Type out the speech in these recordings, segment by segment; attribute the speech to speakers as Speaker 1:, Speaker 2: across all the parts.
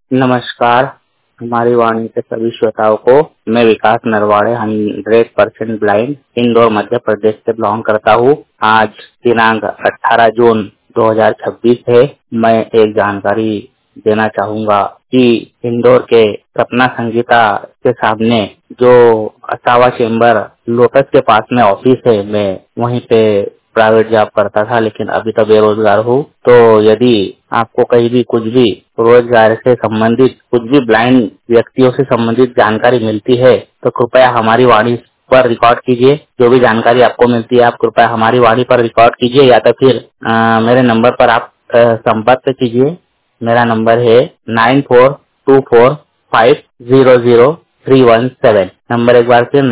Speaker 1: नमस्कार। हमारी वाणी के सभी श्रोताओं को मैं विकास नरवाड़े 100% ब्लाइंड इंदौर मध्य प्रदेश से बिलोंग करता हूँ। आज दिनांक 18 जून 2026 है। मैं एक जानकारी देना चाहूँगा कि इंदौर के सपना संगीता के सामने जो असावा चेंबर लोटस के पास में ऑफिस है, मैं वहीं पे प्राइवेट जॉब करता था, लेकिन अभी तो बेरोजगार हूँ। तो यदि आपको कहीं भी कुछ भी रोजगार से संबंधित कुछ भी ब्लाइंड व्यक्तियों से संबंधित जानकारी मिलती है तो कृपया हमारी वाणी पर रिकॉर्ड कीजिए। जो भी जानकारी आपको मिलती है आप कृपया हमारी वाणी पर रिकॉर्ड कीजिए या तो फिर मेरे नंबर पर आप संपर्क कीजिए। मेरा नंबर है 9424500317। नंबर एक बार फिर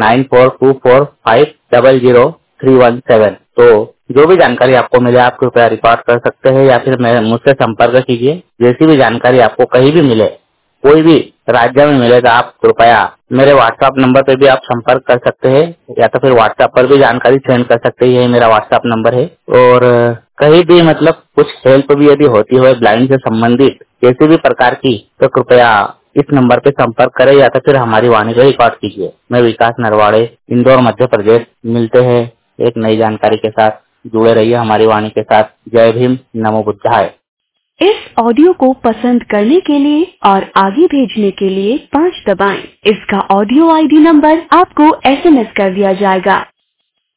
Speaker 1: 9424500317। तो जो भी जानकारी आपको मिले आप कृपया रिकॉर्ड कर सकते हैं या फिर मुझसे संपर्क कीजिए। जैसी भी जानकारी आपको कहीं भी मिले, कोई भी राज्य में मिले तो आप कृपया मेरे व्हाट्सएप नंबर पे भी आप संपर्क कर सकते हैं या तो फिर व्हाट्सएप पर भी जानकारी सेंड कर सकते हैं। ये मेरा व्हाट्सएप नंबर है। और कहीं भी मतलब कुछ हेल्प भी यदि होती हो ब्लाइंड से संबंधित किसी भी प्रकार की, तो कृपया इस नंबर पे संपर्क करें या तो फिर हमारी वाणी को रिकॉर्ड कीजिए। मैं विकास नरवाड़े, इंदौर मध्य प्रदेश। मिलते हैं एक नई जानकारी के साथ। जुड़े रहिए हमारी वाणी के साथ। जय भीम, नमो बुद्धाय।
Speaker 2: इस ऑडियो को पसंद करने के लिए और आगे भेजने के लिए 5 दबाएं। इसका ऑडियो आईडी नंबर आपको SMS कर दिया जाएगा।